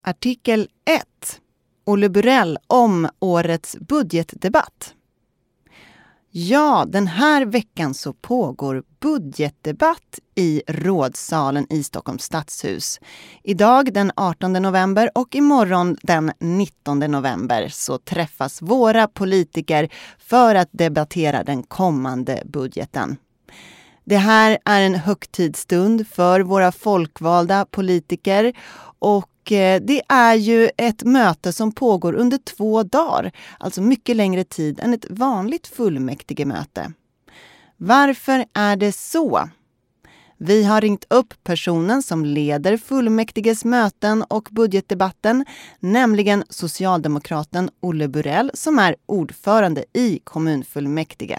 Artikel 1. Olle Burell om årets budgetdebatt. Ja, den här veckan så pågår budgetdebatt i rådsalen i Stockholms stadshus. Idag den 18 november och imorgon den 19 november så träffas våra politiker för att debattera den kommande budgeten. Det här är en högtidsstund för våra folkvalda politiker och det är ju ett möte som pågår under 2 dagar, alltså mycket längre tid än ett vanligt fullmäktigemöte. Varför är det så? Vi har ringt upp personen som leder fullmäktiges möten och budgetdebatten, nämligen socialdemokraten Olle Burell som är ordförande i kommunfullmäktige.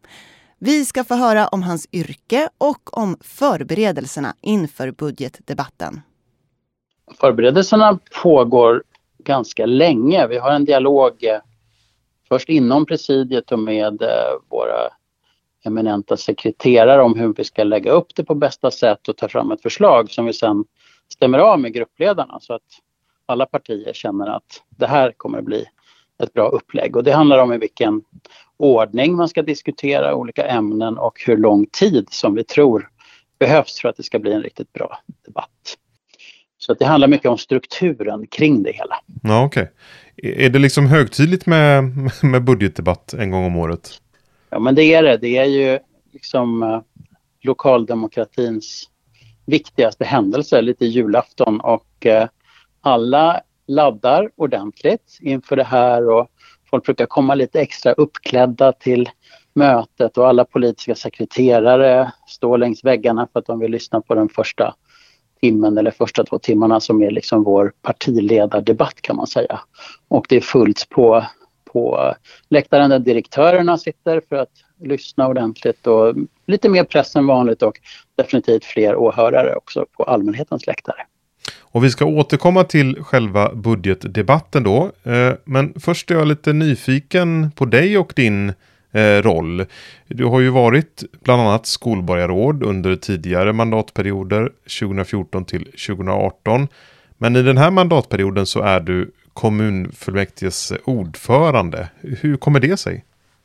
Vi ska få höra om hans yrke och om förberedelserna inför budgetdebatten. Förberedelserna pågår ganska länge. Vi har en dialog först inom presidiet och med våra eminenta sekreterare om hur vi ska lägga upp det på bästa sätt och ta fram ett förslag som vi sen stämmer av med gruppledarna så att alla partier känner att det här kommer att bli ett bra upplägg. Och det handlar om i vilken ordning man ska diskutera olika ämnen och hur lång tid som vi tror behövs för att det ska bli en riktigt bra debatt. Så att det handlar mycket om strukturen kring det hela. Ja, okej. Är det liksom högtidligt med budgetdebatt en gång om året? Ja, men det är det. Det är ju liksom lokaldemokratins viktigaste händelse, lite julafton. Och alla laddar ordentligt inför det här och folk brukar komma lite extra uppklädda till mötet och alla politiska sekreterare står längs väggarna för att de vill lyssna på den första timmen eller första 2 timmarna som är liksom vår partiledardebatt kan man säga. Och det är fullt på läktaren där direktörerna sitter för att lyssna ordentligt och lite mer press än vanligt och definitivt fler åhörare också på allmänhetens läktare. Och vi ska återkomma till själva budgetdebatten då. Men först är jag lite nyfiken på dig och din roll. Du har ju varit bland annat skolborgarråd under tidigare mandatperioder 2014 till 2018. Men i den här mandatperioden så är du kommunfullmäktiges ordförande. Hur kommer det sig?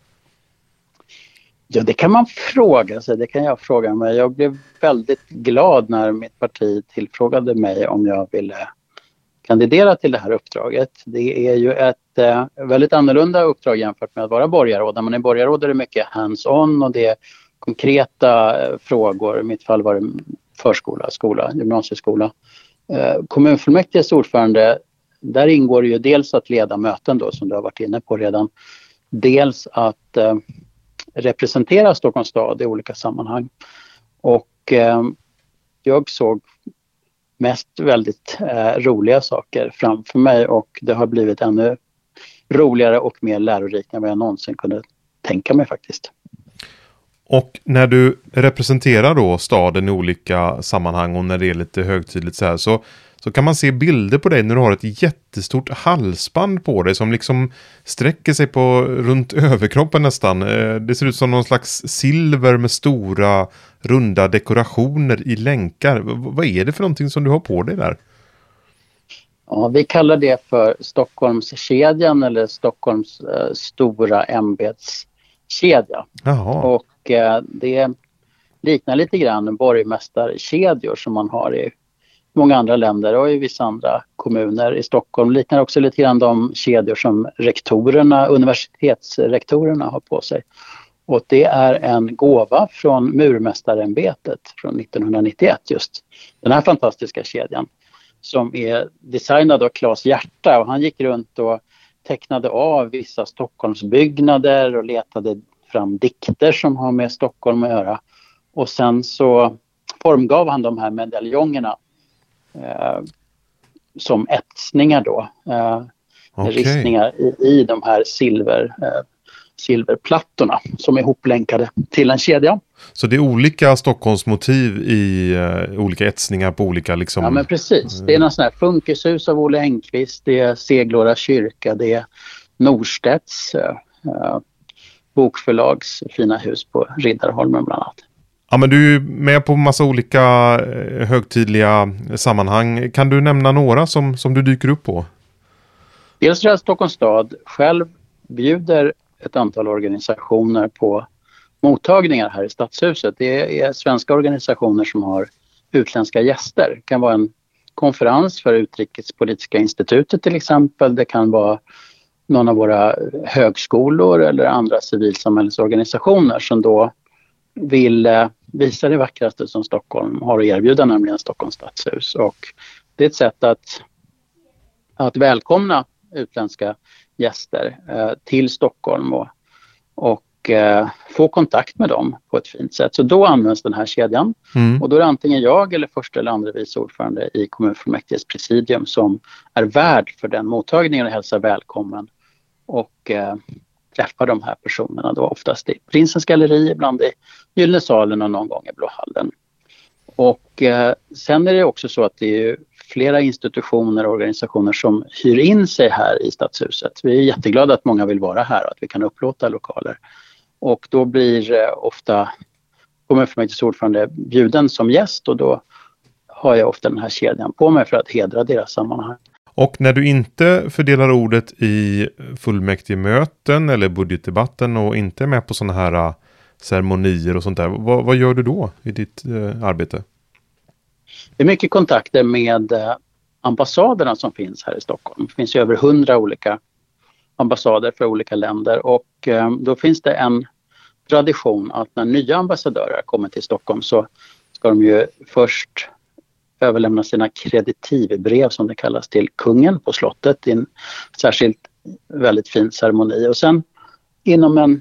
Ja, det kan man fråga sig. Det kan jag fråga mig. Jag blev väldigt glad när mitt parti tillfrågade mig om jag ville kandidera till det här uppdraget. Det är ju ett väldigt annorlunda uppdrag jämfört med att vara borgarråd. När man är borgarråd är det mycket hands-on och det är konkreta frågor. I mitt fall var det förskola, skola, gymnasieskola. Kommunfullmäktiges ordförande, där ingår ju dels att leda möten då som du har varit inne på redan. Dels att representera Stockholms stad i olika sammanhang. Och jag såg mest väldigt roliga saker framför mig och det har blivit ännu roligare och mer lärorikt än vad jag någonsin kunde tänka mig faktiskt. Och när du representerar då staden i olika sammanhang och när det är lite högtidligt så här så kan man se bilder på dig när du har ett jättestort halsband på dig som liksom sträcker sig på runt överkroppen nästan. Det ser ut som någon slags silver med stora runda dekorationer i länkar. Vad är det för någonting som du har på dig där? Ja, vi kallar det för Stockholmskedjan eller Stockholms stora ämbetskedja. Jaha. Och det liknar lite grann borgmästarkedjor som man har i många andra länder och i vissa andra kommuner i Stockholm. Liknar också lite grann de kedjor som universitetsrektorerna har på sig. Och det är en gåva från murmästarämbetet från 1991 just. Den här fantastiska kedjan som är designad av Claes Hjärta och han gick runt och tecknade av vissa Stockholmsbyggnader och letade fram dikter som har med Stockholm att göra. Och sen så formgav han de här medaljongerna som etsningar då. Ristningar i de här silverplattorna som är hoplänkade till en kedja. Så det är olika Stockholmsmotiv i olika etsningar på olika liksom... Ja men precis. Det är någon sån här Funkishus av Olle Engqvist, det är Seglora kyrka, det är Norstedts bokförlags fina hus på Riddarholmen bland annat. Ja, men du är med på massa olika högtidliga sammanhang. Kan du nämna några som du dyker upp på? Dels att Stockholms stad själv bjuder ett antal organisationer på mottagningar här i Stadshuset. Det är svenska organisationer som har utländska gäster. Det kan vara en konferens för Utrikespolitiska institutet till exempel. Det kan vara någon av våra högskolor eller andra civilsamhällsorganisationer som då vill visa det vackraste som Stockholm har att erbjuda, nämligen Stockholms stadshus. Och det är ett sätt att välkomna utländska gäster till Stockholm och få kontakt med dem på ett fint sätt. Så då används den här kedjan. Och då är det antingen jag eller första eller andra vice ordförande i kommunfullmäktiges presidium som är värd för den mottagningen och hälsar välkommen och träffar de här personerna då oftast i Prinsens galleri, ibland i Gyllene salen och någon gång i Blå hallen. Och sen är det också så att det är flera institutioner och organisationer som hyr in sig här i Stadshuset. Vi är jätteglada att många vill vara här och att vi kan upplåta lokaler. Och då blir ofta kommunfullmäktiges ordförande bjuden som gäst och då har jag ofta den här kedjan på mig för att hedra deras sammanhang. Och när du inte fördelar ordet i fullmäktigemöten eller budgetdebatten och inte är med på sådana här ceremonier och sånt där, vad gör du då i ditt arbete? Det är mycket kontakter med ambassaderna som finns här i Stockholm. Det finns ju över 100 olika ambassader för olika länder och då finns det en tradition att när nya ambassadörer kommer till Stockholm så ska de ju först överlämna sina kreditivbrev som det kallas till kungen på slottet i en särskilt väldigt fin ceremoni. Och sen inom en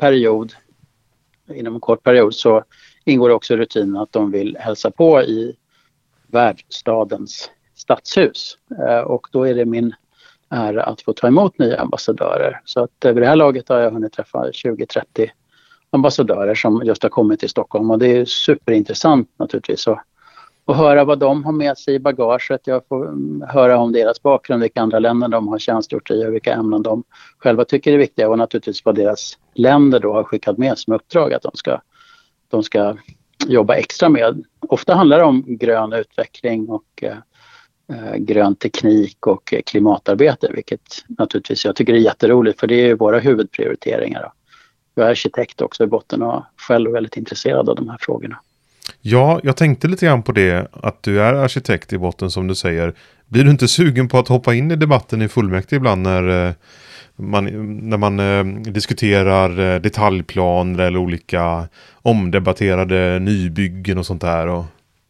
kort period så ingår det också rutinen att de vill hälsa på i värdstadens stadshus. Och då är det min ära att få ta emot nya ambassadörer. Så att vid det här laget har jag hunnit träffa 20-30 ambassadörer som just har kommit till Stockholm. Och det är superintressant naturligtvis att höra vad de har med sig i bagaget. Jag får höra om deras bakgrund, vilka andra länder de har tjänstgjort i och vilka ämnen de själva tycker är viktiga. Och naturligtvis vad deras länder då har skickat med som uppdrag att de ska jobba extra med. Ofta handlar det om grön utveckling och grön teknik och klimatarbete, vilket naturligtvis jag tycker är jätteroligt för det är våra huvudprioriteringar. Jag är arkitekt också i botten och själv väldigt intresserad av de här frågorna. Ja, jag tänkte lite grann på det, att du är arkitekt i botten som du säger. Blir du inte sugen på att hoppa in i debatten i fullmäktige ibland när man diskuterar detaljplaner eller olika omdebatterade nybyggen och sånt där?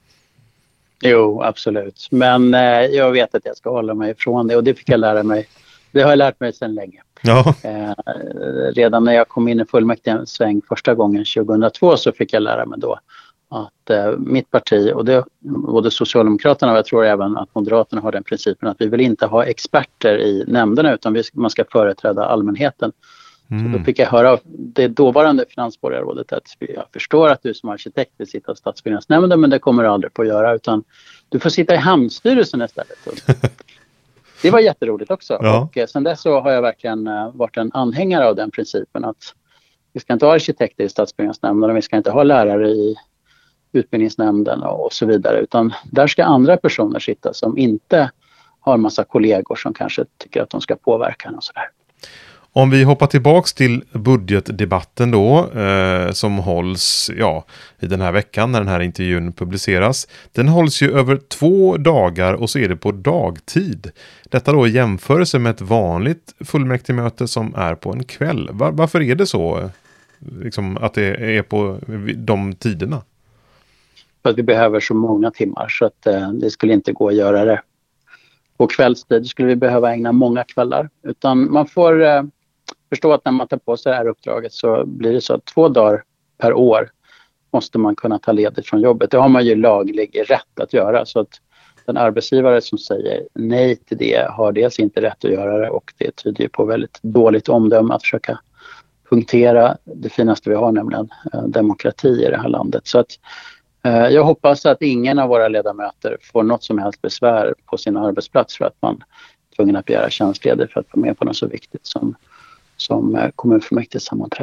Jo, absolut. Men jag vet att jag ska hålla mig ifrån det och det fick jag lära mig. Det har jag lärt mig sedan länge. Ja. Redan när jag kom in i fullmäktige sväng första gången 2002 så fick jag lära mig då att mitt parti och det, både Socialdemokraterna och jag tror även att Moderaterna har den principen att vi vill inte ha experter i nämnderna utan man ska företräda allmänheten. Så då fick jag höra av det dåvarande finansborgarrådet att jag förstår att du som arkitekt vill sitta i stadsbyggnadsnämnden men det kommer du aldrig på att göra utan du får sitta i hamnstyrelsen istället. Det var jätteroligt också. Ja. Och sen dess så har jag verkligen varit en anhängare av den principen att vi ska inte ha arkitekter i stadsbyggnadsnämnden och vi ska inte ha lärare i utbildningsnämnden och så vidare utan där ska andra personer sitta som inte har en massa kollegor som kanske tycker att de ska påverka och sådär. Om vi hoppar tillbaks till budgetdebatten då som hålls i den här veckan när den här intervjun publiceras. Den hålls ju över 2 dagar och så är det på dagtid. Detta då i jämförelse med ett vanligt fullmäktigemöte som är på en kväll. Varför är det så liksom, att det är på de tiderna? För att vi behöver så många timmar så att det skulle inte gå att göra det på kvällstid. Skulle vi behöva ägna många kvällar. Utan man får förstå att när man tar på sig det här uppdraget så blir det så att 2 dagar per år måste man kunna ta ledigt från jobbet. Det har man ju laglig rätt att göra så att den arbetsgivare som säger nej till det har dels inte rätt att göra det och det tyder ju på väldigt dåligt omdöme att försöka punktera det finaste vi har, nämligen demokrati i det här landet. Så att jag hoppas att ingen av våra ledamöter får något som helst besvär på sin arbetsplats för att man är tvungen att begära tjänstledigt för att vara med på något så viktigt som kommunfullmäktiges sammanträde.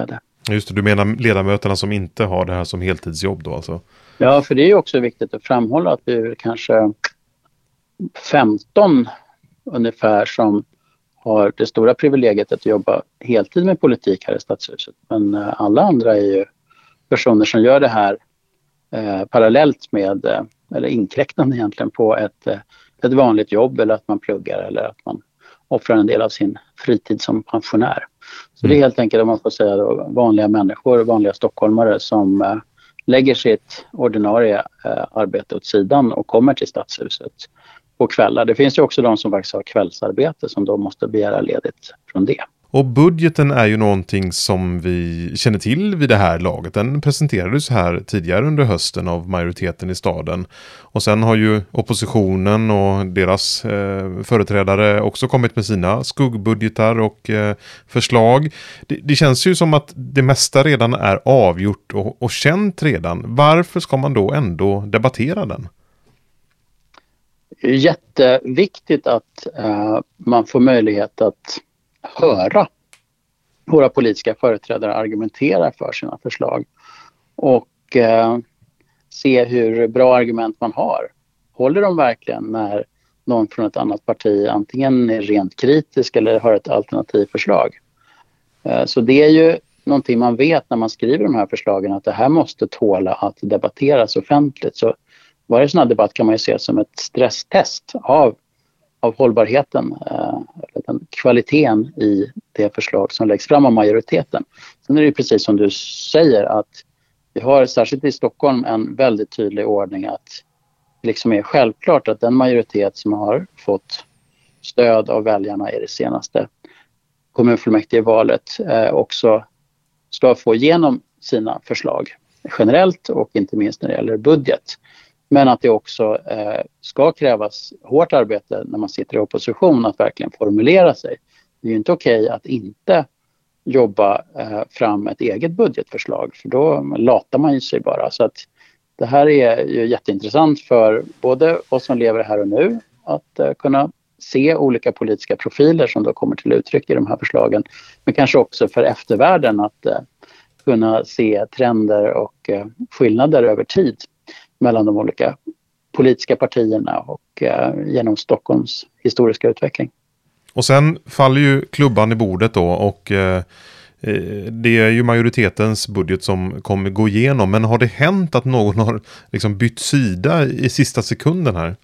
Just det, du menar ledamöterna som inte har det här som heltidsjobb då alltså? Ja, för det är ju också viktigt att framhålla att vi är kanske 15 ungefär som har det stora privilegiet att jobba heltid med politik här i Stadshuset. Men alla andra är ju personer som gör det här parallellt med, eller inkräktande egentligen på ett vanligt jobb, eller att man pluggar eller att man offrar en del av sin fritid som pensionär. Så det är helt enkelt, om man får säga då, vanliga människor, vanliga stockholmare som lägger sitt ordinarie arbete åt sidan och kommer till Stadshuset på kvällar. Det finns ju också de som faktiskt har kvällsarbete som då måste begära ledigt från det. Och budgeten är ju någonting som vi känner till vid det här laget. Den presenterades här tidigare under hösten av majoriteten i staden. Och sen har ju oppositionen och deras företrädare också kommit med sina skuggbudgetar och förslag. Det känns ju som att det mesta redan är avgjort och känt redan. Varför ska man då ändå debattera den? Det är jätteviktigt att man får möjlighet att höra våra politiska företrädare argumentera för sina förslag och se hur bra argument man har. Håller de verkligen när någon från ett annat parti antingen är rent kritisk eller har ett alternativförslag? Så det är ju någonting man vet när man skriver de här förslagen, att det här måste tåla att debatteras offentligt. Så varje sån här debatt kan man ju se som ett stresstest av hållbarheten, den kvaliteten i det förslag som läggs fram av majoriteten. Sen är det precis som du säger att vi har särskilt i Stockholm en väldigt tydlig ordning att det liksom är självklart att den majoritet som har fått stöd av väljarna i det senaste kommunfullmäktigevalet också ska få igenom sina förslag generellt och inte minst när det gäller budget. Men att det också ska krävas hårt arbete när man sitter i opposition att verkligen formulera sig. Det är ju inte okej att inte jobba fram ett eget budgetförslag, för då latar man ju sig bara. Så att det här är ju jätteintressant för både oss som lever här och nu att kunna se olika politiska profiler som då kommer till uttryck i de här förslagen. Men kanske också för eftervärlden att kunna se trender och skillnader över tid mellan de olika politiska partierna och genom Stockholms historiska utveckling. Och sen faller ju klubban i bordet då och det är ju majoritetens budget som kommer gå igenom. Men har det hänt att någon har liksom bytt sida i sista sekunden här?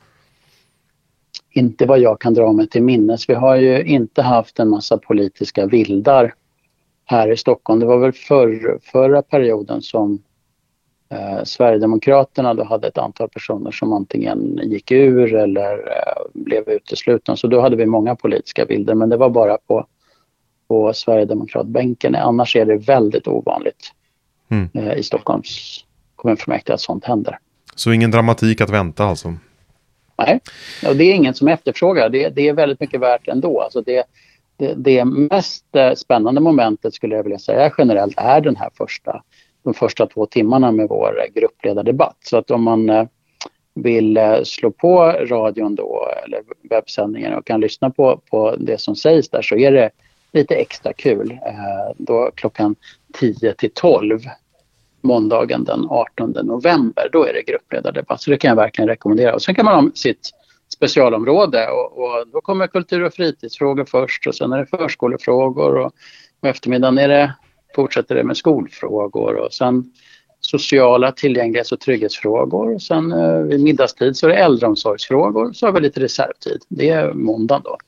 Inte vad jag kan dra mig till minnes. Vi har ju inte haft en massa politiska vildar här i Stockholm. Det var väl förra perioden som Sverigedemokraterna då hade ett antal personer som antingen gick ur eller blev uteslutna. Så då hade vi många politiska bilder, men det var bara på Sverigedemokratbänken. Annars är det väldigt ovanligt i Stockholms kommunfullmäktige att sånt händer. Så ingen dramatik att vänta alltså? Nej, och det är ingen som efterfrågar. Det är väldigt mycket värt ändå. Alltså det mest spännande momentet skulle jag vilja säga generellt är de första 2 timmarna med vår gruppledardebatt. Så att om man vill slå på radion då eller webbsändningen och kan lyssna på det som sägs där, så är det lite extra kul. Då klockan 10-12 måndagen den 18 november, då är det gruppledardebatt. Så det kan jag verkligen rekommendera. Och sen kan man ha sitt specialområde och då kommer kultur- och fritidsfrågor först och sen är det förskolefrågor och på eftermiddagen fortsätter det med skolfrågor och sen sociala tillgänglighets- och trygghetsfrågor och sen vid middagstid så är det äldreomsorgsfrågor, så har vi lite reservtid. Det är måndag då.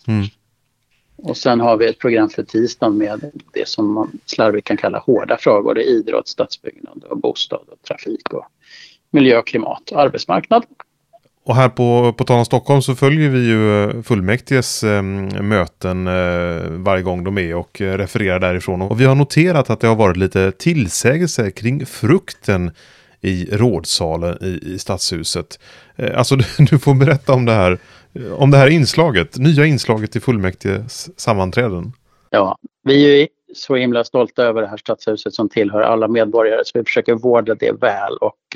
Och sen har vi ett program för tisdagen med det som man slarvigt kan kalla hårda frågor. Det är idrott, stadsbyggnad och bostad och trafik och miljö och klimat och arbetsmarknad. Och här på tal om Stockholm så följer vi ju fullmäktiges möten varje gång de är och refererar därifrån. Och vi har noterat att det har varit lite tillsägelse kring frukten i rådsalen i Stadshuset. Alltså du får berätta om det här inslaget, nya inslaget i fullmäktiges sammanträden. Ja, vi är ju så himla stolta över det här Stadshuset som tillhör alla medborgare, så vi försöker vårda det väl och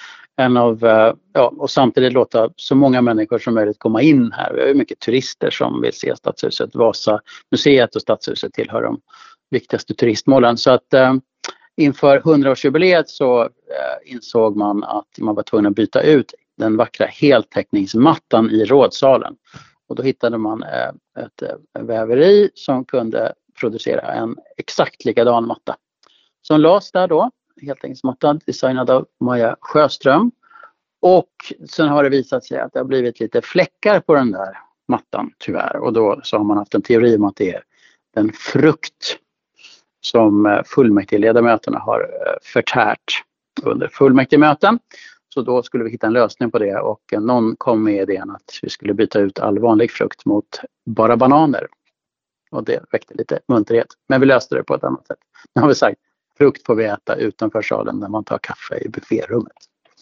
och samtidigt låta så många människor som möjligt komma in här. Vi har ju mycket turister som vill se Stadshuset. Vasamuseet och Stadshuset tillhör de viktigaste turistmålen. Så att inför 100-årsjubileet så insåg man att man var tvungen att byta ut den vackra heltäckningsmattan i rådsalen. Och då hittade man ett väveri som kunde producera en exakt likadan matta. Som lades där då, heltäckningsmattan designad av Maja Sjöström. Och sen har det visat sig att det har blivit lite fläckar på den där mattan tyvärr. Och då så har man haft en teori om att det är den frukt som fullmäktigeledamöterna har förtärt under fullmäktigemöten. Så då skulle vi hitta en lösning på det och någon kom med idén att vi skulle byta ut all vanlig frukt mot bara bananer. Och det väckte lite munterhet. Men vi löste det på ett annat sätt. Nu har vi sagt frukt får vi äta utanför salen när man tar kaffe i bufférummet.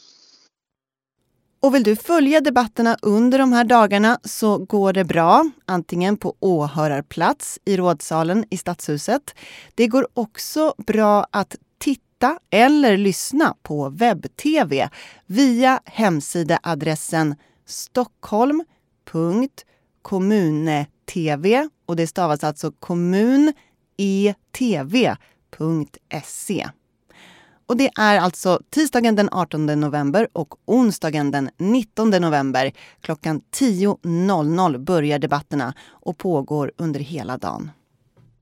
Och vill du följa debatterna under de här dagarna så går det bra, antingen på åhörarplats i rådsalen i Stadshuset. Det går också bra att titta eller lyssna på webb-tv via hemsidaadressen stockholm.kommunetv och det stavas alltså kommunetv.se. Och det är alltså tisdagen den 18 november och onsdagen den 19 november. Klockan 10.00 börjar debatterna och pågår under hela dagen.